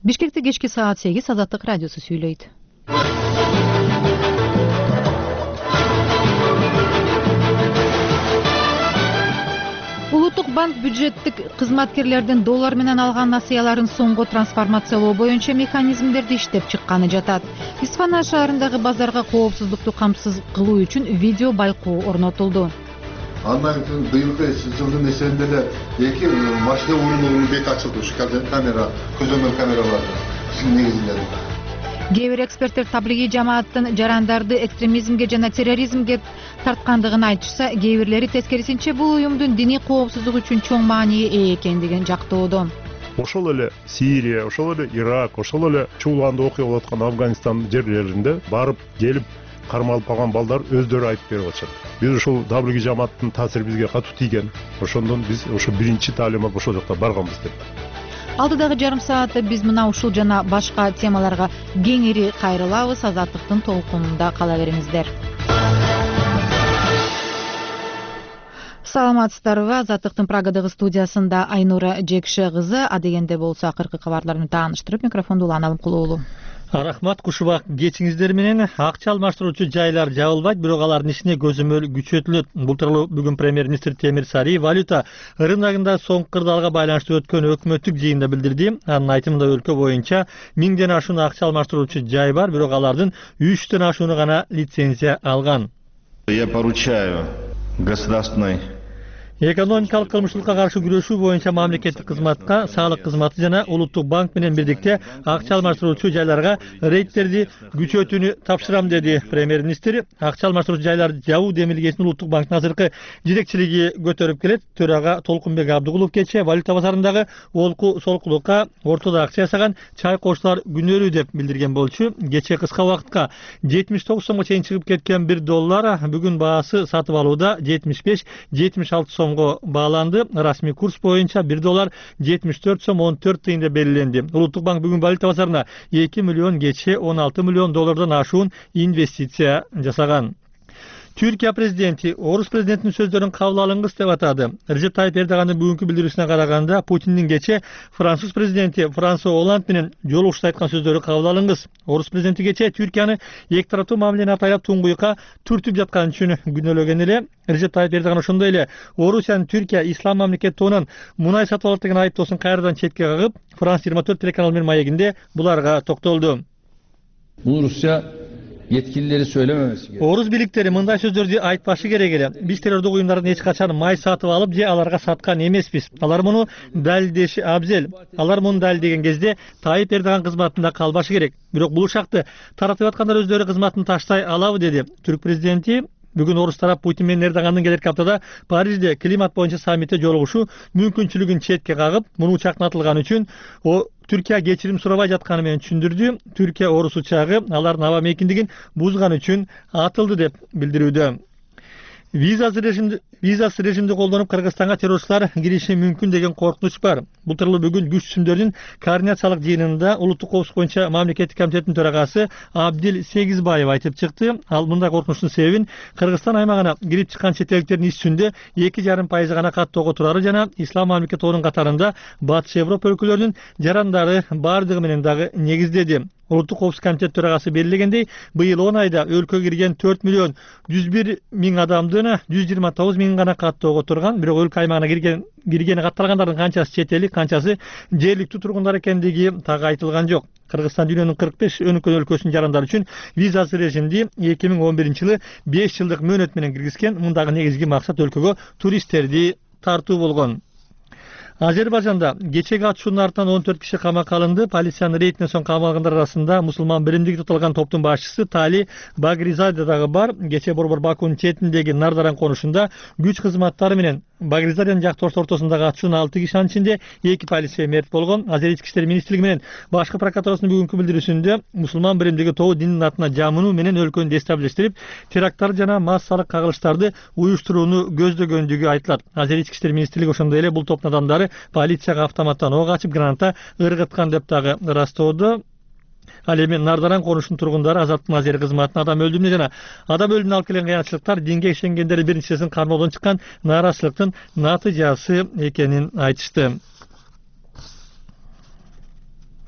Бишкекте кечки саат 8 Азаттык радиосу сүйлөйт. Улуттук банк бюджеттик кызматкерлердин доллар менен алган насыяларын соңго трансформациялоо боюнча механизмдерди иштеп чыкканы жатат. Исфана шаарындагы базарга коопсуздукту камсыз кылуу үчүн видео байкоо орнотулду. Андан кийин быйылкы жылдын эсебинде эле 2 машина урунунун бети ачылды. Ушу камера, көзөмөл камералардын негизинде. Кээ бир эксперттер таблигий жамааттын жарандарды экстремизмге жана терроризмге тарткандыгын айтышса, кээ бирлери тескерисинче бул уюмдун диний коопсуздук үчүн чоң маании ээ экендигин жактоодо. Ошол эле Сирия, ошол эле Ирак, ошол эле чууланды окуя болуп аткан Афганистан жерлеринде барып келип кармалып калган балдар өздөрү айтып берип атышат. Биз ушул таблигий жамааттын таасири бизге катуу тийген. Ошондон биз ошо биринчи таалимат ошол жакта барганбыз деп. Алдыдагы жарым саатта биз мына ушул жана башка темаларга кеңири кайрылабыз. Азаттыктын толкунунда кала бериңиздер. Саламатсыздарбы? Азаттыктын Прагадагы студиясында Айнура Жекше кызы, адегенде болсо акыркы кабарларды тааныштырып, микрофонду улан Алымкул уулу. Рахмат, кушубак кечиңиздер менен. Акча алмаштыруучу жайлар жабылбайт, бирок алардын ишине көзөмөл күчөтүлөт. Бул тууралуу бүгүн премьер-министр Темир Сариев валюта рыногунда соңку кырдаалга байланыштуу өткөн өкмөттүк жыйында билдирди. Анын айтымында өлкө боюнча 1000ден ашуун акча алмаштыруучу жай бар, бирок алардын 3төн ашууну гана лицензия алган. Я поручаю государственной Экономикалык кылмыштуулукка каршы күрөшүү боюнча мамлекеттик кызматка, салык кызматы жана улуттук банк менен бирдикте акча алмаштыруучу жайларга рейдтерди күчөтүүнү тапшырам, деди премьер-министр. Акча алмаштыруучу жайларды жабуу демилгесин улуттук банктын азыркы жетекчилиги көтөрүп келет. Төрага Толкунбек Абдыгулов кечээ валюта базарындагы олку солкулукка ортодо акча жасаган чайкоочулар күнөөлүү деп билдирген болчу. Кечээ кыска убакытка 79 сомго чейин чыгып кеткен $1 бүгүн баасы сатып алууда 75-76 сом бааланды. Расмий курс боюнча $1 74 сом 14 тыйын деп белгиленди. Улуттук банк бүгүн валюта базарына 2 миллион кече $16 миллион ашуун инвестиция жасаган. Türkiye президенти Орус президентинин сөздөрүн кабыл алыңыз деп атады. Режеп Тайып Эрдогандын бүгүнкү билдирүүсүнө караганда, Путиндин кечээ Француз президенти Франсуа Олланд менен жолугушууда айткан сөздөрү кабыл алыңыз. Орус президенти кечээ Түркияны эки тараптуу мамилени атайлап туңгуюкка түртүп жаткан үчүн күнөөлөгөн эле. Режеп Тайып Эрдоган ошондой эле Орусиянын Түркия ислам мамлекети тоонон мунай сатып алат деген айыптоосун кайрадан четке кагып, Франс 24 телеканалы менен маегинде буларга токтолду. Rusya yetkilileri söylememesi gerekiyor. Орус бийликтери мындай сөздөрдү айтпашы керек эле. Биз террордук уюмдардын эч качан май сатып алып же аларга саткан эмеспиз. Алар муну далилдеши абзел. Алар муну далилдеген кезде Тайып Эрдоган кызматында калбашы керек. Бирок бул ушакты таратып аткандар өздөрү кызматын таштай алабы, деди. Түрк президенти бүгүн орус тарап Путин менен Эрдогандын келерки аптада Парижде климат боюнча саммитте жолугушуу мүмкүнчүлүгүн четке кагып, муну чакнатылган үчүн Түркия кечирим сурабай жатканы менен түшүндүрдү. Түркия орус учагы алардын аба мейкиндигин бузган үчүн атылды деп билдирүүдө. Визасыз режимди колдонуп Кыргызстанга террорчулар кириши мүмкүн деген коркунуч бар. Бул тууралуу бүгүн күч түзүмдөрдүн координациялык жыйынында улуттук коопсуздук боюнча мамлекеттик комитеттин төрагасы Абдил Сегизбаев айтып чыкты. Ал мындай коркунучтун себебин Кыргызстан аймагына кирип чыккан чет элдиктердин иш жүзүндө 2,5% гана каттоого турары жана ислам мамлекети онун катарында Батыш Европа өлкөлөрүнүн жарандары бардыгы менен дагы негиздеди. Улуттук коопсуздук комитет төрагасы белгилегендей, быйыл 10 айда өлкөгө кирген 4 миллион 101 миң адамдын 129 миң гана каттоого турган. Бирок өлкө аймагына киргени катталгандардын канчасы чет элдик, канчасы жергиликтүү тургундар экендиги так айтылган жок. Кыргызстан дүйнөнүн 45 өнүккөн өлкөсүнүн жарандары үчүн визасыз режимди 2011-жылы 5 жылдык мөөнөт менен киргизген. Мундагы негизги максат өлкөгө туристтерди тартуу болгон. Азербайжанда кечеги атышуунун артынан 14 киши камакка алынды. Полициянын рейдинен соң камалгандар арасында мусулман биримдиги тутулган топтун башчысы Тали Багризаде дагы бар. Кечээ борбор Бакунун четиндеги Нардаран конушунда күч кызматтары менен Багризаденин жактоошулар ортосундагы атышуун 6 киши, анын ичинде 2 полиция мерт болгон. Азер ички иштер министрлиги менен башкы прокуратурасынын бүгүнкү билдирүүсүндө мусулман биримдиги тобу диндин атына жамынуу менен өлкөнү дестабилиштирип, теракттар жана массалык кагылыштарды уюштурууну көздөгөндүгү айтылат. Азер ички иштер министрлиги ошондой эле бул топтун адамдары полицияга автоматтан ок ачып, граната ыргыткан деп дагы ырастоодо. Ал эми Нардаран конушунун тургундары Азаттык Азер кызматына адам өлүмүнө жана адам өлүмүнө алып келген кыянчылыктар динге ишенгендер биринчисин кармоодон чыккан нааразычылыктын натыйжасы экенин айтышты.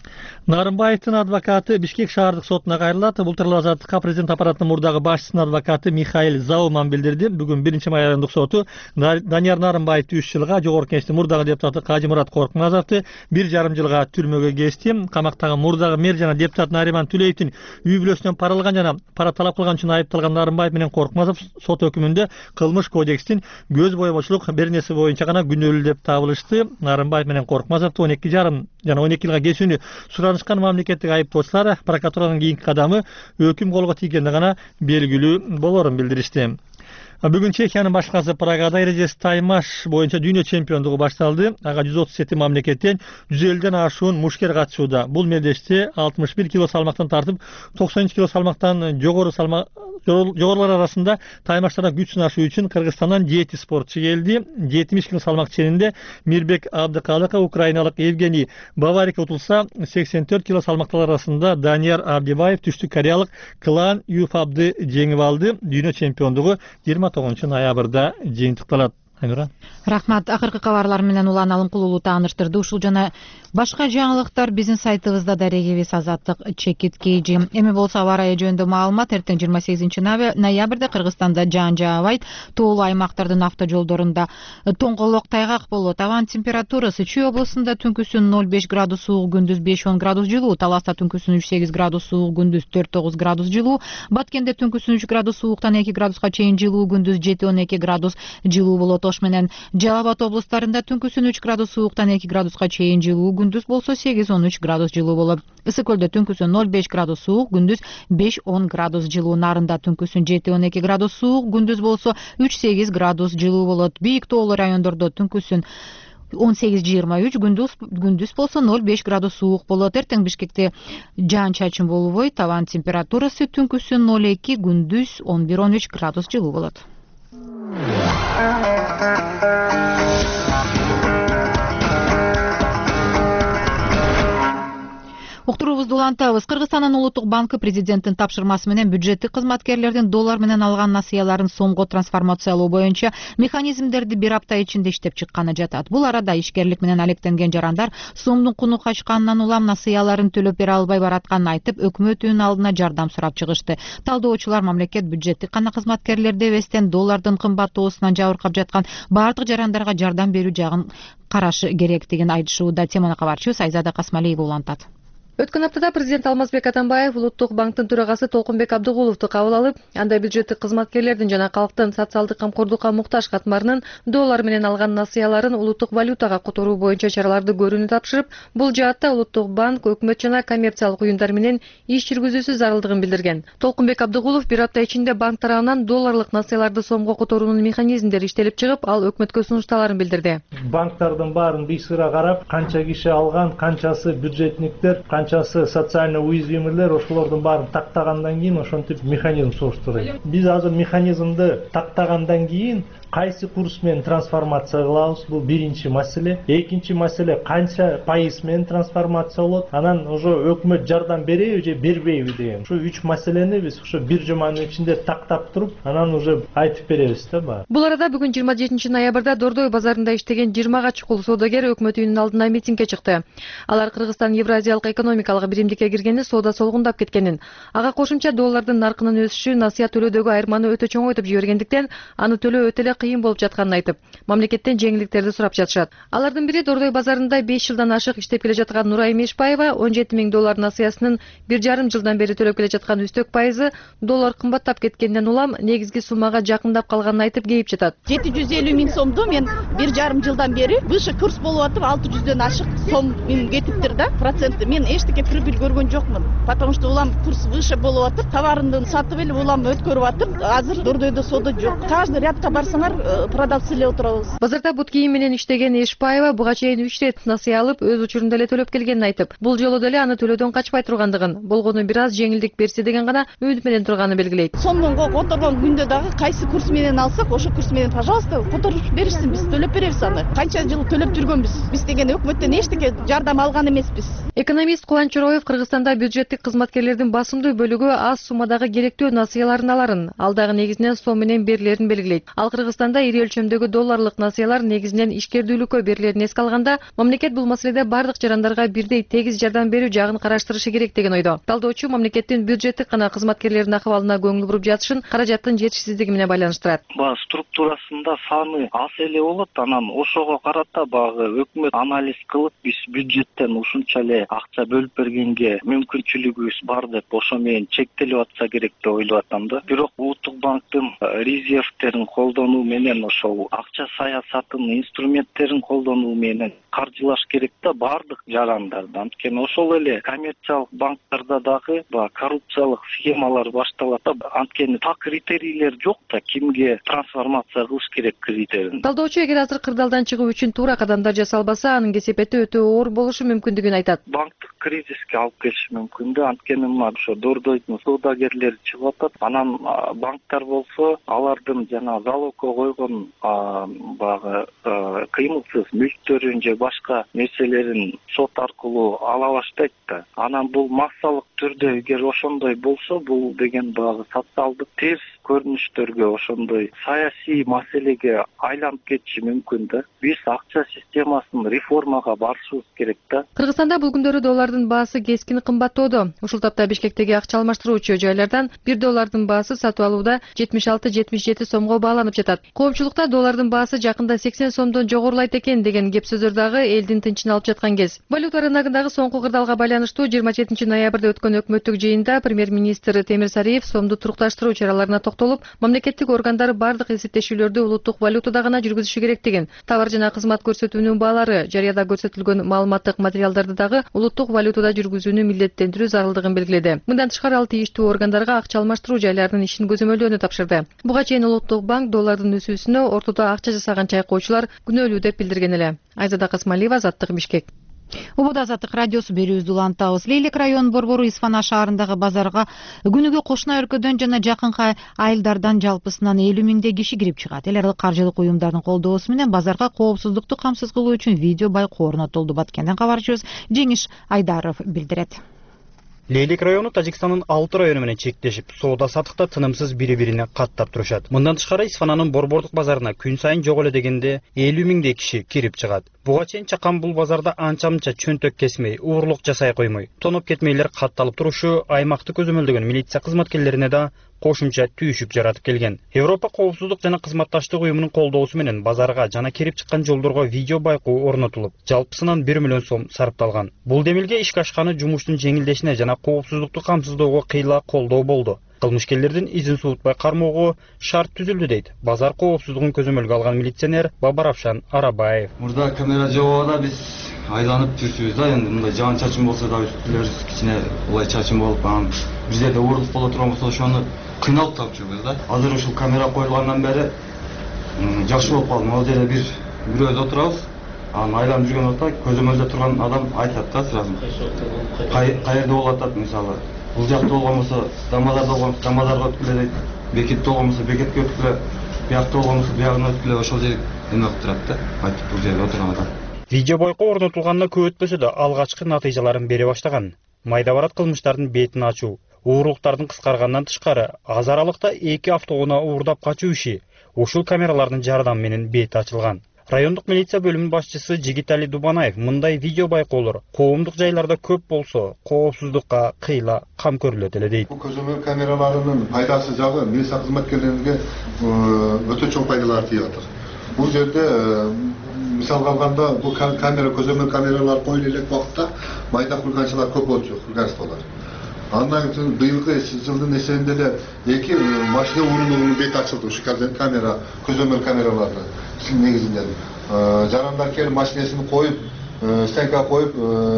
Нарымбаевдин адвокаты Бишкек шаардык сотуна кайрылат. Былтыр Азаттыкка президент аппаратынын мурдагы башчысынын адвокаты Михаил Зауман билдирди. Бүгүн 1-май айрымдык соту Данияр Нарымбаевди 3 жылга, Жогорку Кеңештин мурдагы депутаты Кажымурат Коркмазовду 1,5 жылга түрмөгө кести. Камактагы мурдагы мэр жана депутат Нариман Түлеевдин үй бүлөсүнөн пара алган жана пара талап кылган үчүн айыпталган Нарымбаев менен Коркмазов сот өкүмүндө кылмыш кодекстин көз боемочулук бернеси боюнча гана күнөөлүү деп табылышты. Нарымбаев менен Коркмазовду 12,5 жана 12 жылга кесүүнү суранышкан мамлекеттик айыптоочулар прокуратуранын кийинки кадамы өкүм колго тийгенде гана белгилүү болорун билдиришти. Бүгүн Чехиянын башкасы Прагада эрежеси таймаш боюнча дүйнө чемпиондугу башталды. Ага 137 мамлекеттен 150ден ашуун мушкер катышууда. Бул мелдеште 61 кило салмактан тартып 93 кило салмактан жогорулар арасында таймаштарда күч сынашуу үчүн Кыргызстандан 7 спортчу келди. 70 кило салмак ченинде Мирбек Абдыкалыков, украиналык Евгений Баварик утулса, 84 кило салмактар арасында Данияр Абдибаев түштүк кореялык Клан Юфабды жеңип алды. Дүйнө чемпиондугу 29 ноябрда жыйынтыкталат. Рахмат. Акыркы кабарлар менен Улан Алымкулуулу тааныштырды. Ушул жана башка жаңылыктар биздин сайтыбызда дарегибиз Азаттык _KG. Эми болсо аба ырайы жөнүндө маалымат. Эртең 28 ноябрда Кыргызстанда жаан жаабайт. Тоолуу аймактардын автожолдорунда тоңголок тайгак болот. Абанын температурасы Чүй облусунда түнкүсүн 0,5 градус суук, күндүз 5-10 градус жылуу. Таласта түнкүсүн 3,8 градус суук, күндүз 4,9 градус жылуу. Баткенде түнкүсүн 3 градус сууктан 2 градуска чейин жылуу, күндүз 7-12 градус жылуу болот. Ош менен Жалал Абад облустарында түнкүсүн 3 градус сууктан 2 градуска чейин жылуу, күндүз болсо 8-13 градус жылуу болот. Ысык көлдө түнкүсүн 0,5 градус суук, күндүз 5-10 градус жылуу. Нарында түнкүсүн 7-12 градус суук, күндүз болсо 3-8 градус жылуу болот. Бийик тоолуу райондордо түнкүсүн 18-23, күндүз болсо 0,5 градус суук болот. Эртең Бишкекте жаан чачын болбойт. Абанын температурасы түнкүсүн 0,2, күндүз 11-13 градус жылуу болот. Уктуруубузду улантабыз. Кыргызстандын Улуттук банкы президенттин тапшырмасы менен бюджеттик кызматкерлердин доллар менен алган насыяларын сомго трансформациялоо боюнча механизмдерди бир апта ичинде иштеп чыкканы жатат. Бул арада ишкерлик менен алектенген жарандар сомдун куну качканынан улам насыяларын төлөп бере албай баратканын айтып, өкмөт үйүнүн алдына жардам сурап чыгышты. Талдоочулар мамлекет бюджеттик гана кызматкерлерди эбестен доллардын кымбаттоосунан жабыркап жаткан баардык жарандарга жардам берүү жагын карашы керектигин айтышууда. Теманы кабарчыбыз Айзада Касмалиева улантат. Өткөн аптада президент Алмазбек Атамбаев Улуттук банктын төрагасы Толкунбек Абдыгуловду кабыл алып, анда бюджеттик кызматкерлердин жана калктын социалдык камкордукка муктаж катмарынын доллар менен алган насыяларын улуттук валютага которуу боюнча чараларды көрүүнү тапшырып, бул жаатта Улуттук банк өкмөт жана коммерциялык уюмдар менен иш жүргүзүүсү зарылдыгын билдирген. Толкунбек Абдыгулов бир апта ичинде банк тарабынан долларлык насыяларды сомго которуунун механизмдери иштелип чыгып, ал өкмөткө сунушталарын билдирди. Банктардын баарын бийсыра карап, канча киши алган, канчасы бюджетниктер, канчасы социально уязвимыйлер, ошолордун баарын тактагандан кийин ошентип механизм сунуштурат. Биз азыр механизмди тактагандан кийин кайсы курс менен трансформация кылабыз, бул биринчи маселе. Экинчи маселе канча пайыз менен трансформация болот, анан ошо өкмөт жардам береби же бербейби деген. Ушу 3 маселени биз ошо бир жуманын ичинде тактап туруп, анан уже айтып беребиз да баары. Бул арада бүгүн 27 ноябрда Дордой базарында иштеген 20га чукул соодагер өкмөт үйүнүнүн алдына митингге чыкты. Алар Кыргызстан Евразиялык экономикалык биримдикке киргени соода солгундап кеткенин, ага кошумча доллардын наркынын өсүшү насыя төлөөдөгү айырманы өтө чоңойтуп жибергендиктен аны төлөө өтө эле кыйын болуп жатканын айтып, мамлекеттен жеңилдиктерди сурап жатышат. Алардын бири Дордой базарында 5 жылдан ашык иштеп келе жаткан Нурай Мешбаева 17 000 доллар насыясынын 1,5 жылдан бери төлөп келе жаткан үстөк пайызы доллар кымбаттап кеткенден улам негизги суммага жакындап калганын айтып кейип жатат. 750 000 сомду мен 1,5 жылдан бери выше курс болуп атып 600дөн ашык сом кетиптир да, проценти. Мен эчтеке прибыль көргөн жокмун, потому что улам курс выше болуп атып, товарымды сатып эле улам өткөрүп атып, азыр Дордойдо соода жок. Каждый рядка барсаңар продавцы эле отурабыз. Базарда бут кийим менен иштеген Эшбаева буга чейин 3 рет насыя алып, өз учурунда эле төлөп келгенин айтып, бул жолу деле аны төлөөдөн качпай тургандыгын, болгону бир аз жеңилдик берсе деген гана үмүт менен турганын белгилейт. Сомдун которгон күндө дагы кайсы курс менен алсак, ошо курс менен, пожалуйста, которуп беришсин, биз төлөп беребиз аны. Канча жыл төлөп жүргөнбүз. Биз деген өкмөттөн эчтеке жардам алган эмеспиз. Экономист Кубан Чороев Кыргызстанда бюджеттик кызматкерлердин басымдуу бөлүгү аз суммадагы керектүү насыяларын аларын, ал дагы негизинен сом менен берилерин белгилейт. Ал Кыргызстан Кыргызстанда ири өлчөмдөгү долларлык насыялар негизинен ишкердүүлүккө берилерин эске алганда, мамлекет бул маселеде бардык жарандарга бирдей тегиз жардам берүү жагын караштырышы керек деген ойдо. Талдоочу мамлекеттин бюджеттик гана кызматкерлердин акыбалына көңүл буруп жатышын каражаттын жетишсиздиги менен байланыштырат. Структурасында саны аз эле болот, анан ошого карата багы өкмөт анализ кылып, биз бюджеттен ушунча эле акча бөлүп бергенге мүмкүнчүлүгүбүз бар деп ошо менен чектелип атса керек деп ойлоп атам да. Бирок Улуттук банктын резервтерин колдонуу менен ошол акча саясатынын инструменттерин колдонуу менен каржылаш керек да бардык жарандарды. Анткени ошол эле коммерциялык банктарда дагы коррупциялык схемалар башталат да. Анткени так критерийлер жок да, кимге трансформация кылыш керек критерий. Талдоочу эгер азыр кырдаалдан чыгуу үчүн туура кадамдар жасалбаса, анын кесепети өтө оор болушу мүмкүндүгүн айтат. Банктык кризиске алып келиши мүмкүн да. Анткени ошо дордойдун соодагерлери чыгып атат. Анан банктар болсо алардын жана залогко койгон багы кыймылсыз мүлктөрүн же башка нерселерин сот аркылуу ала баштайт да. Анан бул массалык түрдө эгер ошондой болсо, бул деген багы социалдык терс көрүнүштөргө, ошондой саясий маселеге айланып кетиши мүмкүн да. Биз акча системасын реформага барышыбыз керек да. Кыргызстанда бул күндөрү доллардын баасы кескин кымбаттоодо. Ушул тапта Бишкектеги акча алмаштыруучу жайлардан 1 доллардын баасы сатып алууда 76-77 сомго бааланып жатат. Коопчулукта доллардын баасы жакында 80 сомдон жогорулайт экен деген кеп сөздөр дагы элдин тынчын алып жаткан кез. Валюта рыногундагы соңку кырдаалга байланыштуу 27 ноябрда өткөн өкмөттүк жыйында премьер-министр Темир Сариев сомду турукташтыруу чараларына токтолуп, мамлекеттик органдар бардык эсептешүүлөрдү улуттук валютада гана жүргүзүшү керектигин, товар жана кызмат көрсөтүүнүн баалары, жарыяда көрсөтүлгөн маалыматтык материалдарды дагы улуттук валютада жүргүзүүнү милдеттендирүү зарылдыгын белгиледи. Мындан тышкары ал тийиштүү органдарга акча алмаштыруу жайларынын ишин көзөмөлдөөнү тапшырды. Буга чейин Улуттук банк доллардын өсүүсүнө ортодо акча жасаган чайкоочулар күнөөлүү деп билдирген эле. Айзада Касмалиева, Азаттык, Бишкек. Убада Азаттык радиосу берүүбүздү улантабыз. Лейлек районунун борбору Исфана шаарындагы базарга күнүгө кошуна өлкөдөн жана жакынкы айылдардан жалпысынан 50 миңдей киши кирип чыгат. Эл аралык каржылык уюмдардын колдоосу менен базарга коопсуздукту камсыз кылуу үчүн видео байкоо орнотулду. Баткенден кабарчыбыз Жеңиш Айдаров билдирет. Лейлек району Тажикстандын 6 району менен чектешип, соода сатыкта тынымсыз бири-бирине каттап турушат. Мындан тышкары Исфананын борбордук базарына күн сайын жок эле дегенде 50 миңдей киши кирип чыгат. Буга чейин чакан бул базарда анча-мынча чөнтөк кесмей, уурлук жасай коймой, тоноп кетмейлер катталып турушу аймакты көзөмөлдөгөн милиция кызматкерлерине да кошумча түйүшүк жаратып келген. Европа коопсуздук жана кызматташтык уюмунун колдоосу менен базарга жана кирип чыккан жолдорго видео байкоо орнотулуп, жалпысынан 1 миллион сом сарпталган. Бул демилге ишке ашканы жумуштун жеңилдешине жана коопсуздукту камсыздоого кыйла колдоо болду. Кылмышкерлердин изин суутпай кармоого шарт түзүлдү дейт базар коопсуздугун көзөмөлгө алган милиционер Бабаравшан Арабаев. Мурда камера жок, биз айланып жүрсүбүз да, эми мындай жаан чачын болсо да үстүлөр кичине улай чачын болуп, анан бир жерде уурлук боло турган болсо ошону кыйналып таап жүрбүз да. Азыр ушул камера коюлгандан бери жакшы болуп калды. Могу жерде бирөөдө отурабыз. Анан айланып жүргөн убакта көзөмөлдө турган адам айтат да сразу. Каерде болуп атат, мисалы бул жакта болгон болсо Дамадарда болгон болсо Дамадарга өткүлө дейт, Бекетте болгон болсо Бекетке өткүлө, биякта болгон болсо биягына өткүлө, ошол жер эме кылып турат да, айтып бул жерде отурган адам. Видео байкоо орнотулганына көп өтпөсө да алгачкы натыйжаларын бере баштаган. Майда барат кылмыштардын бетин ачуу, уурлуктардын кыскаргандан тышкары аз аралыкта 2 автоунаа уурдап качуу иши ушул камералардын жардамы менен бети ачылган. Райондук милиция бөлүмүнүн башчысы Жигитали Дубанаев мындай видео байкоолор коомдук жайларда көп болсо, коопсуздукка кыйла кам көрүлөт эле дейт. Бул көзөмөл камераларынын пайдасы жагы милиция кызматкерлеринге өтө чоң пайдалар тийип атат. Бул жерде мисалга алганда бул камера көзөмөл камералар коюлуп элек убакытта майда курганчылар көп болчу, курганстволор. Андан кийин быйылкы жылдын эсебинде эле 2 машина урундугунун бети ачылды ушу камера, көзөмөл камераларды негизинен. Жарандар келип машинесин коюп, стенка коюп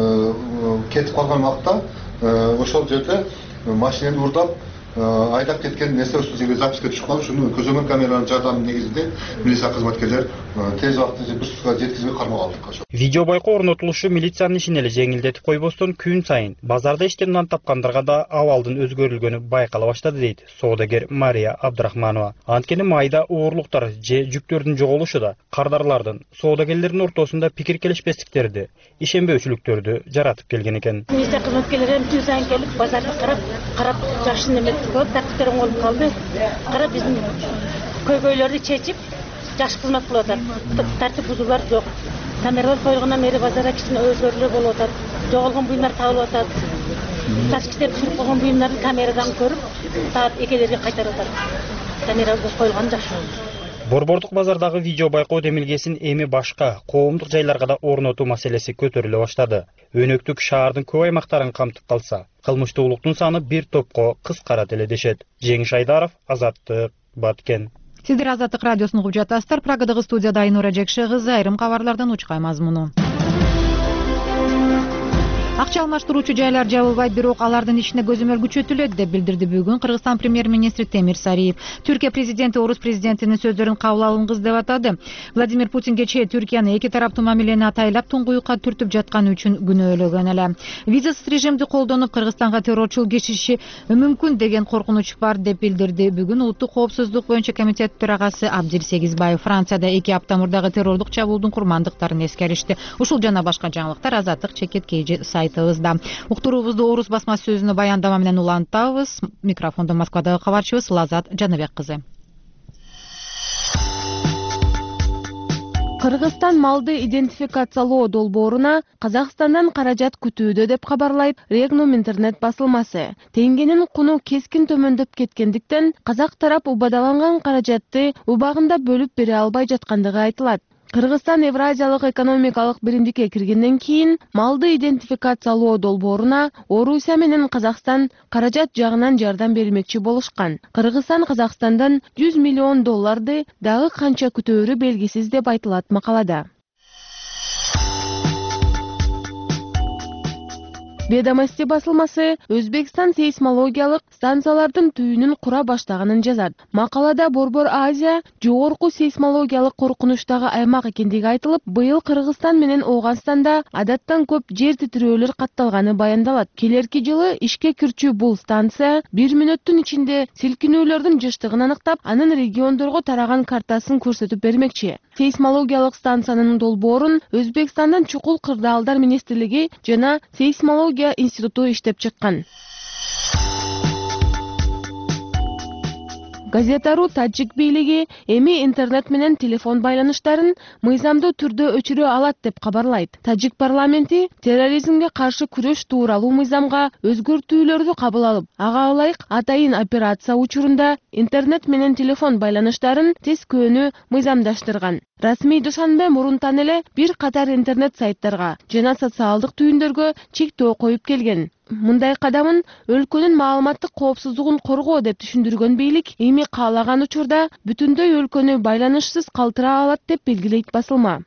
кетип калган убакта ошол жерде машинени уурдап айдап кеткен нерсе ушул жерге записка түшүп калып, ушуну көзөмөл камеранын жардамы негизинде милиция кызматкерлер тез убакытта бир сутка жеткизбей кармап алдык. Видео байкоо орнотулушу милициянын ишин эле жеңилдетип койбостон күн сайын базарда иштен нан тапкандарга да абалдын өзгөрүлгөнү байкала баштады дейт соодагер Мария Абдрахманова. Анткени майда уурлуктар же жүктөрдүн жоголушу да кардарлардын, соодагерлердин ортосунда пикир келишпестиктерди, ишенбөөчүлүктөрдү жаратып келген экен. Милиция кызматкерлери күн сайын келип базарды карап жакшы неме тартиптер оңолуп калды. Карап биздин көйгөйлөрдү чечип, жакшы кызмат кылып атат. Тартип бузуулар жок. Камералар коюлгандан бери базарда кичине өзгөрүүлөр болуп атат. Жоголгон буюмдар табылып атат. Участкечилер түшүрүп койгон буюмдарды камерадан көрүп, саат 2-лерге кайтарып атат. Камера коюлган жакшы. Борбордук базардагы видео байкоо демилгесин эми башка коомдук жайларга да орнотуу маселеси көтөрүлө баштады. Өнөктүк шаардын көп аймактарын камтып калса, кылмыштуулуктун саны бир топко кыскарат эле дешет. Жеңиш Айдаров, Азаттык, Баткен. Сиздер Азаттык радиосун угуп жатасыздар. Прагадагы студияда Айнура Жекше кызы, айрым кабарлардан учкай мазмуну. Акча алмаштыруучу жайлар жабылбайт, бирок алардын ишине көзөмөл күчөтүлөт деп билдирди бүгүн Кыргызстан премьер-министри Темир Сариев. Түркия президенти орус президентинин сөздөрүн кабыл алынгыс деп атады. Владимир Путин кечээ Түркияны эки тараптуу мамилени атайлап туңгуюкка түртүп жатканы үчүн күнөөлөгөн эле. Визасыз режимди колдонуп Кыргызстанга террорчул киришиши мүмкүн деген коркунуч бар деп билдирди бүгүн Улуттук коопсуздук боюнча комитет төрагасы Абдил Сегизбаев. Францияда 2 апта мурдагы террордук чабуулдун курмандыктарын эскеришти. Ушул жана башка жаңылыктар Азаттык чекиткейжи сайтыбызда. Уктуруубузду орус басма сөзүнө баяндама менен улантабыз. Микрофондо Москвадагы кабарчыбыз Лазат Жаныбек кызы. Кыргызстан малды идентификациялоо долбооруна Казакстандан каражат күтүүдө деп кабарлайт Регнум интернет басылмасы. Теңгенин куну кескин төмөндөп кеткендиктен казак тарап убадаланган каражатты убагында бөлүп бере албай жаткандыгы айтылат. Кыргызстан Евразиялык экономикалык биримдикке киргенден кийин малды идентификациялоо долбооруна Орусия менен Казакстан каражат жагынан жардам бермекчи болушкан. Кыргызстан Казакстандан $100 миллион дагы канча күтөөрү белгисиз деп айтылат макалада. Ведомости басылмасы Өзбекстан сейсмологиялык станциялардын түйүнүн кура баштаганын жазат. Макалада Борбор Азия жогорку сейсмологиялык коркунучтагы аймак экендиги айтылып, быйыл Кыргызстан менен Ооганстанда адаттан көп жер титирөөлөр катталганы баяндалат. Келерки жылы ишке кирчү бул станция 1 мүнөттүн ичинде силкинүүлөрдүн жыштыгын аныктап, анын региондорго тараган картасын көрсөтүп бермекчи. Сейсмологиялык станциянын долбоорун Өзбекстандын чукул кырдаалдар министрлиги жана сейсмология институту иштеп чыккан. Газетару Таджик бийлиги эми интернет менен телефон байланыштарын мыйзамдуу түрдө өчүрө алат деп кабарлайт. Таджик парламенти терроризмге каршы күрөш тууралуу мыйзамга өзгөртүүлөрдү кабыл алып, ага ылайык атайын операция учурунда интернет менен телефон байланыштарын тескөөнү мыйзамдаштырган. Расмий душанбе мурунтан эле бир катар интернет сайттарга жана социалдык түйүндөргө чектөө коюп келген. Мындай кадамын өлкөнүн маалыматтык коопсуздугун коргоо деп түшүндүргөн бийлик эми каалаган учурда бүтүндөй өлкөнү байланышсыз калтыра алат деп белгилейт басылма.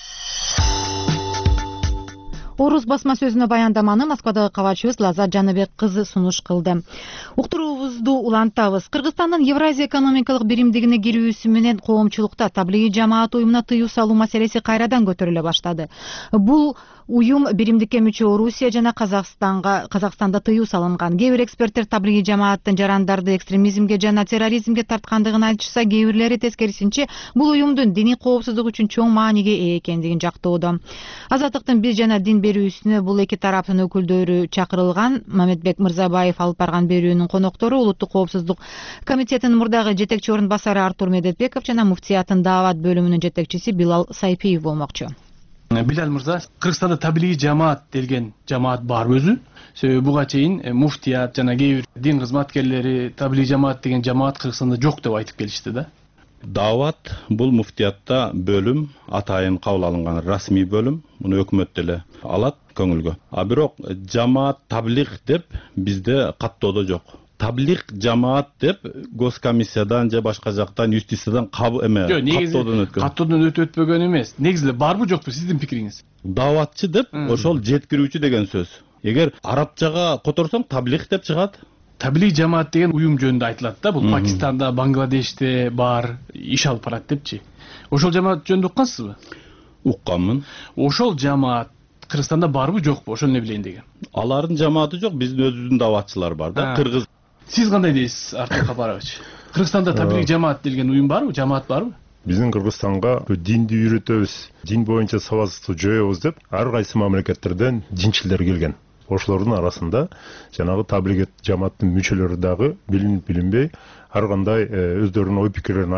Орус басма сөзүнө баяндаманы Москвадагы кабарчыбыз Лазат Жаныбек кызы сунуш кылды. Уктуруубузду улантабыз. Кыргызстандын Евразия экономикалык биримдигине кирүүсү менен коомчулукта таблигий жамаат уюмуна тыюу салуу маселеси кайрадан көтөрүлө баштады. Бул уюм биримдикке мүчө Орусия жана Казакстанда тыюу салынган. Кээ бир эксперттер таблигий жамааттын жарандарды экстремизмге жана терроризмге тарткандыгын айтышса, кээ бирлери тескерисинче бул уюмдун диний коопсуздук үчүн чоң мааниге ээ экендигин жактоодо. Азаттыктын биз жана дин берүүсүнө бул эки тараптын өкүлдөрү чакырылган. Мамедбек Мырзабаев алып барган берүүнүн коноктору Улуттук коопсуздук комитетинин мурдагы жетекчи орун басары Артур Медетбеков жана муфтиятын даават бөлүмүнүн жетекчиси Билал Сайпиев болмокчу. Билал Мырза, Кыргызстанда таблигий жамаат делген жамаат бар өзү. Себеби буга чейин муфтият жана кээ бир дин кызматкерлери таблигий жамаат деген жамаат Кыргызстанда жок деп айтып келишти да. Даават бул муфтиятта бөлүм, атайын кабыл алынган расмий бөлүм, муну өкмөт деле алат көңүлгө. А бирок жамаат таблиг деп бизде каттоодо жок. Таблиг жамаат деп госкомиссиядан же башка жактан юстициядан каттоодон өткөн. Каттоодон өтпөгөн эмес. Негизи барбы жокпу сиздин пикириңиз? Дааватчы деп ошол жеткирүүчү деген сөз. Эгер арабчага которсоң таблиг деп чыгат. Таблигий жамаат деген уюм жөнүндө айтылат да. Бул Пакистанда, Бангладеште бар, иш алып барат депчи. Ошол жамаат жөнүндө уккансызбы? Укканмын. Ошол жамаат Кыргызстанда барбы жокпу? Ошону эле билейин деген. Алардын жамааты жок, биздин өзүбүздүн дааватчылар бар да. Кыргыз. Сиз кандай дейсиз, Артур Капарович? Кыргызстанда таблигий жамаат делген уюм барбы, жамаат барбы? Биздин Кыргызстанга динди үйрөтөбүз, дин боюнча сабатсыздыкты жоебуз деп ар кайсы мамлекеттерден динчилер келген. Ошолордун арасында жанагы таблигий жамааттын мүчөлөрү дагы билинип билинбей ар кандай өздөрүнүн ой пикирлерин айтып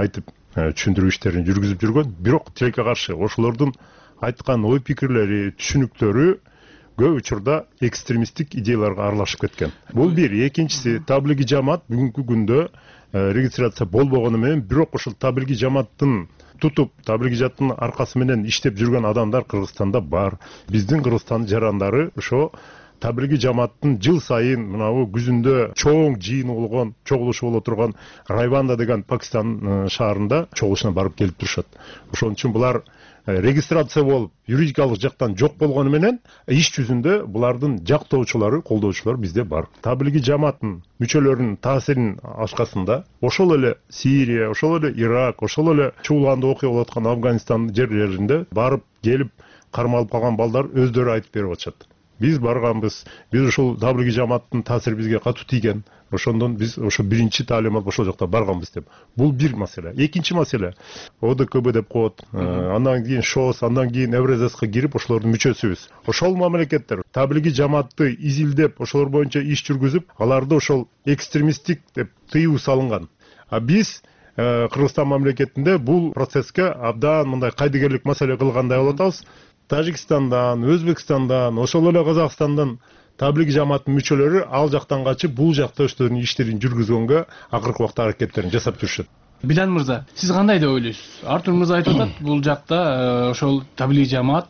түшүндүрүү иштерин жүргүзүп жүргөн, бирок тилекке каршы ошолордун айткан ой пикирлери, түшүнүктөрү көп учурда экстремисттик идеяларга аралашып кеткен. Бул бир. Экинчиси, таблиги жамаат бүгүнкү күндө регистрация болбогону менен, бирок ошол таблиги жамааттын тутуп, таблиги жамааттын аркасы менен иштеп жүргөн адамдар Кыргызстанда бар. Биздин Кыргызстандын жарандары ошо таблиги жамааттын жыл сайын мынабу күзүндө чоң жыйын болгон, чогулушу боло турган Райванда деген Пакистан шаарында чогулушуна барып келип турушат. Ошон үчүн булар регистрация болуп, юридикалык жактан жок болгону менен, иш жүзүндө булардын жактоочулары, колдоочулары бизде бар. Таблиги жамааттын мүчөлөрүнүн таасиринин аркасында ошол эле Сирия, ошол эле Ирак, ошол эле чуулганда окуя болуп аткан Афганистан жерлеринде барып келип кармалып калган балдар өздөрү айтып берип атышат. Биз барганбыз, биз ошол таблиги жамааттын таасири бизге катуу тийген. Ошондон биз ошо биринчи таалим алып ошол жакта барганбыз деп. Бул бир маселе. Экинчи маселе, ОДКБ деп коет. Андан кийин ШОС, андан кийин Евразияска кирип ошолордун мүчөсүбүз. Ошол мамлекеттер таблиги жамаатты изилдеп, ошолор боюнча иш жүргүзүп, аларды ошол экстремисттик деп тыюу салынган. А биз Кыргызстан мамлекетинде бул процесске абдан мындай кайдыгерлик маселе кылгандай болуп атабыз. Тажикстандан, Өзбекстандан, ошол эле Казакстандан таблиги жамааттын мүчөлөрү ал жактан качып, бул жакта өздөрүнүн иштерин жүргүзгөнгө акыркы убакта аракеттерин жасап жүрүшөт. Билан мырза, сиз кандай деп ойлойсуз? Артур мырза айтып атат, бул жакта ошол таблиги жамаат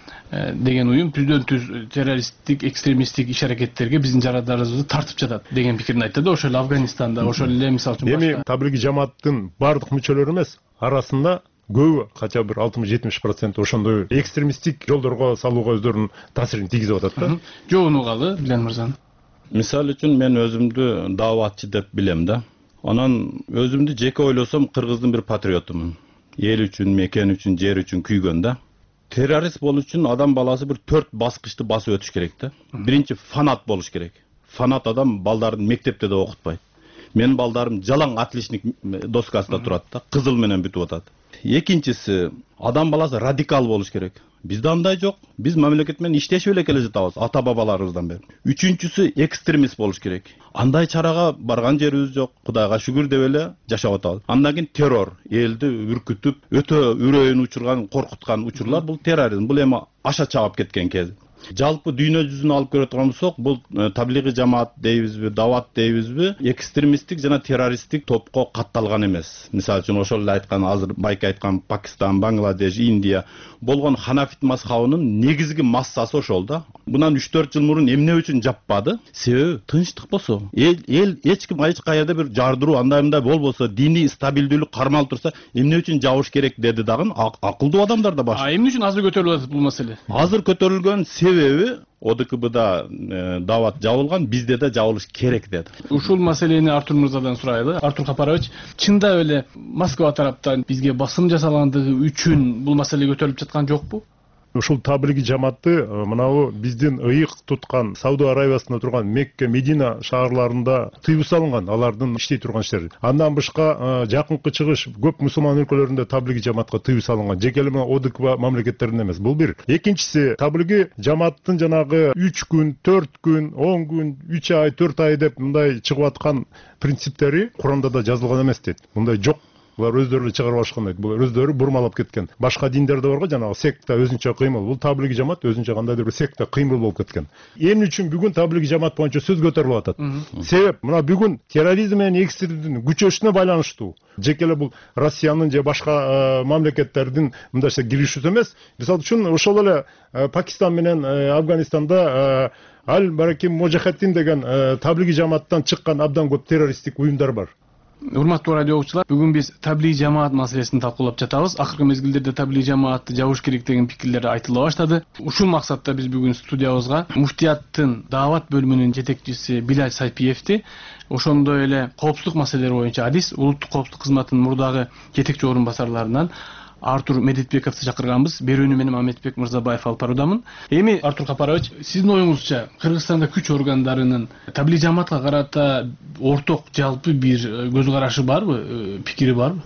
деген уюм түздөн-түз террористтик, экстремисттик иш-аракеттерге биздин жарандарыбызды тартып жатат деген пикирин айтты да. Ошол Афганистанда, ошол эле мисалы үчүн башка. Эми таблиги жамааттын бардык мүчөлөрү эмес, арасында көбү, кача бир 60-70% ошондой экстремисттик жолдорго салууга өздөрүнүн таасирин тийгизип атат да. Жоон угалы, Билан мырза. Мисалы үчүн мен өзүмдү дааватчы деп билем да. Анан өзүмдү жеке ойлосом Кыргыздын бир патриотумун. Эл үчүн, мекен үчүн, жер үчүн күйгөн да. Террорист болуш үчүн адам баласы бир 4 баскычты басып өтүш керек да. Биринчи фанат болуш керек. Фанат адам балдарын мектепте да окутпайт. Менин балдарым жалаң отличник доскасында турат да, кызыл менен бүтүп атат. Экинчиси, адам баласы радикал болуш керек. Бизде андай жок. Биз мамлекет менен иштешип эле келе жатабыз, ата бабаларыбыздан бери. Үчүнчүсү, экстремист болуш керек. Андай чарага барган жерибиз жок. Кудайга шүгүр деп эле жашап атабыз. Андан кийин террор, элди үркүтүп, өтө үрөйүн учурган, коркуткан учурлар бул терроризм. Бул эми аша чаап кеткен кез. Жалпы дүйнө жүзүнө алып көрө турган болсок, бул таблиги жамаат дейбизби, дават дейбизби, экстремисттик жана террористтик топко катталган эмес. Мисалы үчүн ошол эле айткан, азыр байка айткан Пакистан, Бангладеш, Индия болгон ханафит мазхабынын негизги массасы ошол да. Мындан 3-4 жыл мурун эмне үчүн жаппады? Себеби тынчтык болсо, эл эч ким эч кайерде бир жардыруу андай болбосо, диний стабилдүүлүк кармалып турса, эмне үчүн жабыш керек деди дагы акылдуу адамдар да бар. Эмне үчүн азыр көтөрүлүп атат бул маселе? Азыр көтөрүлгөн себеби ОДКБда дават жабылган, бизде да жабылыш керек деди. Ушул маселени Артур мырзадан сурайлы. Артур Капарович, чындап эле Москва тараптан бизге басым жасалгандыгы үчүн бул маселе көтөрүлүп жаткан жокпу? Ушул таблиги жамаатты мынабу биздин ыйык туткан Сауд Аравиясында турган Мекке, Медина шаарларында тыюу салынган, алардын иштей турган иштери. Андан башка жакынкы чыгыш көп мусулман өлкөлөрүндө таблиги жамаатка тыюу салынган. Жеке эле ОДКБ мамлекеттеринде эмес. Бул бир. Экинчиси, таблиги жамааттын жанагы 3 күн, 4 күн, 10 күн, 3 ай, 4 ай деп мындай чыгып аткан принциптери Куранда да жазылган эмес дейт. Мындай жок. Булар өздөрү чыгарып ашкан дейт. Булар өздөрү бурмалап кеткен. Башка диндерде барго жанагы секта өзүнчө кыймыл. Бул таблиги жамаат өзүнчө кандайдыр бир секта кыймыл болуп кеткен. Эмне үчүн бүгүн таблиги жамаат боюнча сөз көтөрүлүп атат? Себеп мына бүгүн терроризм менен экстремизмдин күчөшүнө байланыштуу. Жеке эле бул Россиянын же башка мамлекеттердин мындайча киришүүсү эмес. Мисалы үчүн ошол эле Пакистан менен Афганистанда Аль-Бараким Мужахиддин деген таблиги жамааттан чыккан абдан көп террористтик уюмдар бар. Урматтуу радио окуучулар, бүгүн биз таблиги жамаат маселесин талкуулап жатабыз. Акыркы мезгилдерде таблиги жамаатты жабыш керек деген пикирлер айтыла баштады. Ушул максатта биз бүгүн студиябызга муфтияттын даават бөлүмүнүн жетекчиси Билал Сайпиевди, ошондой эле коопсуздук маселелери боюнча адис улуттук коопсуздук кызматынын мурдагы жетекчи орун басарларынан Артур Медетбековду чакырганбыз. Берүүнү мен Мамедбек Мырзабаев алып баруудамын. Эми Артур Капарович, сиздин оюңузча Кыргызстанда күч органдарынын таблиги жамаатка карата орток жалпы бир көз карашы барбы, пикири барбы?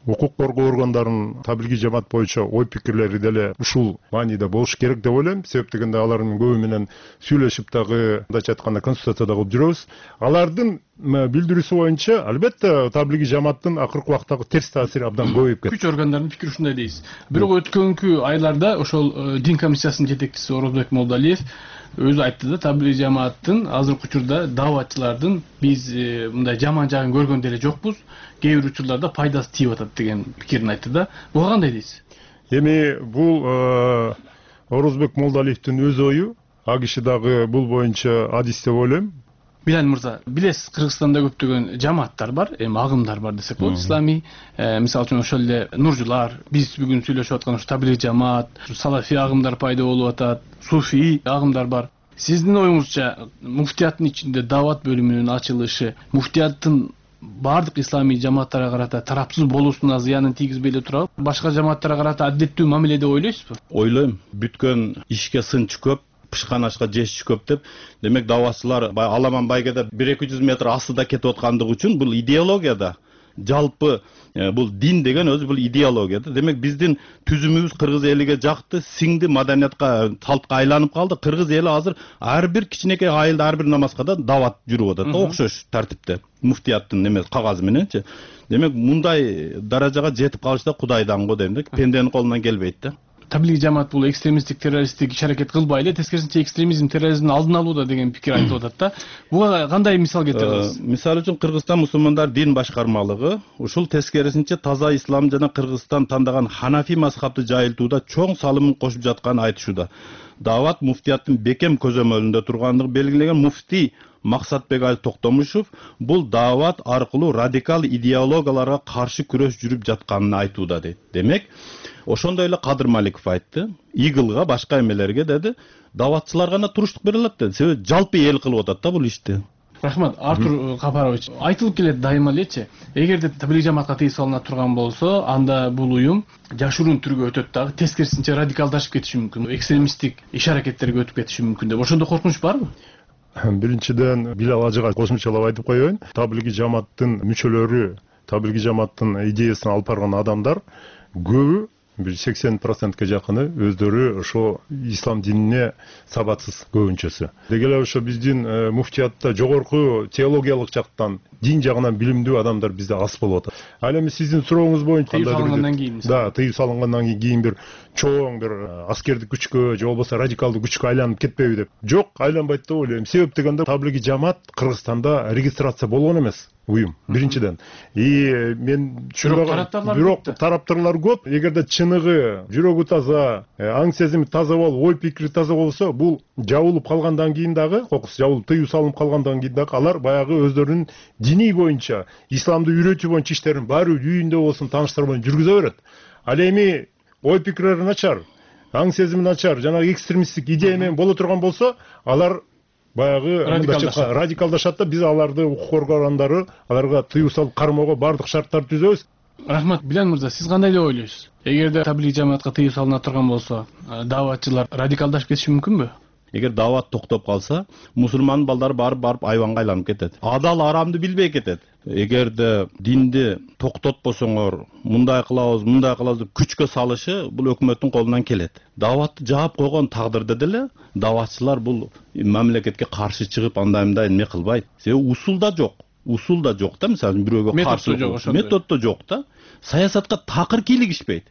укук коргоо органдарынын табигый жамаат боюнча ой пикирлери деле ушул мааниде болуш керек деп ойлойм. Себеп дегенде алардын көбү менен сүйлөшүп дагы мындайча айтканда консультация кылып жүрөбүз. Алардын билдирүүсү боюнча албетте табигый жамааттын акыркы убактагы терс таасири абдан көбөйүп кетти. Күч органдарынын пикири ушундай дейсиз. Бирок өткөнкү айларда ошол дин комиссиясынын жетекчиси Орозбек Молдалиев өзү айтты да, табигый жамааттын азыркы учурда дааватчылардын биз мындай жаман жагын көргөн деле жокпуз, кээ бир учурларда пайдасы тийип атат деген пикирин айтты да. Буга кандай дейсиз? Эми бул Орозбек Молдалиевдин өз ою, а киши дагы бул боюнча адис деп ойлойм. Билен мырза, билесиз, Кыргызстанда көптөгөн жамааттар бар, эми агымдар бар десек болот, исламий, мисалы үчүн ошол эле нуржулар, биз бүгүн сүйлөшүп аткан ушу табигый жамаат, салафи агымдар пайда болуп атат, суфий агымдар бар. Сиздин оюңузча, муфтияттын ичинде даават бөлүмүнүн ачылышы муфтияттын бардык исламий жамааттарга карата тарапсыз болуусуна зыянын тийгизбей эле турабы? Башка жамааттарга карата адилеттүү мамиле деп ойлойсузбу? Ойлойм. Бүткөн ишке сынчы көп, пышкан ашка жешчи көп деп. Демек дааватчылар Аламан байгеде 1-200 метр астыда кетип аткандыгы үчүн бул идеологияда. Жалпы бул дин деген өзү бул идеологияда. Демек биздин түзүмүбүз кыргыз элиге жакты, сиңди, маданиятка, салтка айланып калды. Кыргыз эли азыр ар бир кичинекей айылда ар бир намазга да даават жүрүп атат. Окшош тартипте. Муфтияттын эмес кагазы мененчи. Демек мындай даражага жетип калыш да Кудайдан го дейм да. Пенденин колунан келбейт да. Табигый жамаат бул экстремисттик, террористтик иш-аракет кылбай эле, тескерисинче экстремизм, терроризмдин алдын алууда деген пикир айтып атат да. Буга кандай мисал келтиресиз? Мисалы үчүн Кыргызстан мусулмандар дин башкармалыгы ушул тескерисинче таза ислам жана Кыргызстан тандаган Ханафи мазхабты жайылтууда чоң салымын кошуп жатканын айтышууда. Даават муфтияттын бекем көзөмөлүндө тургандыгы белгилеген муфтий Максатбек Али Токтомушев бул даават аркылуу радикал идеологияларга каршы күрөш жүрүп жатканын айтууда дейт. Демек, ошондой эле Кадыр Маликов айтты. Игылга, башка эмелерге деди, дааватчылар гана туруштук бере алат деди. Себеби жалпы эл кылып атат да бул ишти. Рахмат, Артур Капарович. Айтылып келет дайыма элечи, эгерде табигый жамаатка тыйым салына турган болсо, анда бул уюм жашыруун түргө өтөт дагы, тескерисинче радикалдашып кетиши мүмкүн, экстремисттик иш-аракеттерге өтүп кетиши мүмкүн деп. Ошондо коркунуч барбы? Биринчиден Билал Ажыга кошумчалап айтып коеюн. Табигый жамааттын мүчөлөрү, табигый жамааттын идеясын алып барган адамдар көбү, бир 80%ке жакыны өздөрү ошо ислам динине сабатсыз көбүнчөсү. Деги эле ошо биздин муфтиятта жогорку теологиялык жактан, дин жагынан билимдүү адамдар бизде аз болуп атат. Ал эми сиздин сурооңуз боюнча тыйым салынгандан кийин, да, тыйым салынгандан кийин бир чоң бир аскердик күчкө же болбосо радикалдуу күчкө айланып кетпейби деп. Жок, айланбайт деп ойлойм. Себеп дегенде табигый жамаат Кыргызстанда регистрация болгон эмес уюм, биринчиден. И мен бирок тараптарлар көп. Эгерде чыныгы, жүрөгү таза, аң сезими таза болуп, ой пикири таза болсо, бул жабылып калгандан кийин дагы, кокус жабылып, тыюу салынып калгандан кийин дагы алар баягы өздөрүнүн дини боюнча, исламды үйрөтүү боюнча иштерин баары үйүндө болсун тааныштар менен жүргүзө берет. Ал эми ой пикирлери начар, аң сезими начар, жанагы экстремисттик идея менен боло турган болсо, алар баягы радикалдашат да, биз аларды укук коргоогондору аларга тыюу салып кармоого бардык шарттарды түзөбүз. Рахмат, Билен мырза, сиз кандай деп ойлойсуз? Эгерде табигый жамаатка тыюу салына турган болсо, дааватчылар радикалдашып кетиши мүмкүнбү? Эгер даават токтоп калса, мусулман балдар барып айванга айланып кетет. Адал арамды билбей кетет. Эгерде динди токтотпосоңор, мындай кылабыз деп күчкө салышы бул өкмөттүн колунан келет. Дааватты жаап койгон тагдырда деле дааватчылар бул мамлекетке каршы чыгып андай эме кылбайт. Себеби усул да жок да, мисалы бирөөгө каршы метод да жок да. Саясатка такыр кийлигишпейт.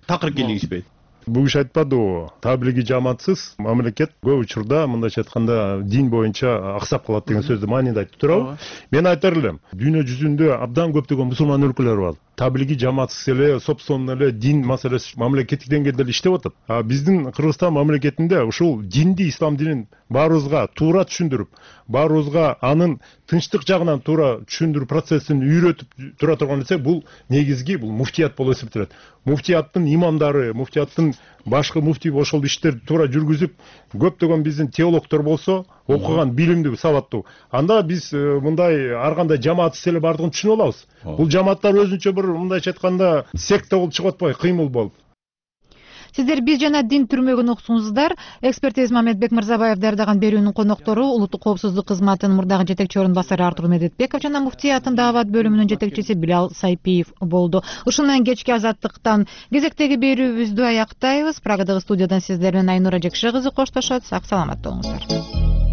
Бул киши айтпадыбы, табигый жамаатсыз мамлекет көп учурда мындайча айтканда дин боюнча аксап калат деген сөздү мааниде айтып турабы? Мен айтар элем, дүйнө жүзүндө абдан көптөгөн мусулман өлкөлөр бар. Табигый жамаатсыз эле, собственно эле дин маселеси мамлекеттик деңгээлде иштеп атат. А биздин Кыргызстан мамлекетинде ушул динди, ислам динин баарыбызга туура түшүндүрүп, баарыбызга анын тынчтык жагынан туура түшүндүрүү процессин үйрөтүп тура турган нерсе бул негизги бул муфтият болуп эсептелет. Муфтияттын имамдары, муфтияттын башкы муфтий ошол иштерди туура жүргүзүп, көптөгөн биздин теологдор болсо, окуган, билимдүү, сабаттуу. Анда биз мындай ар кандай жамаатсыз эле бардыгын түшүнүп алабыз. Бул жамааттар өзүнчө бир мындайча айтканда секта болуп чыгып атпайбы, кыймыл болуп. Сиздер биз жана дин түрмөгүн уктуңуздар. Эксперт Мамедбек Мырзабаев даярдаган берүүнүн коноктору улуттук коопсуздук кызматынын мурдагы жетекчи орун басары Артур Медетбеков жана муфтиятын даават бөлүмүнүн жетекчиси Билал Сайпиев болду. Ушун менен кечки азаттыктан кезектеги берүүбүздү аяктайбыз. Прагадагы студиядан сиздер менен Айнура Жекше кызы коштошот. Сак саламатта болуңуздар.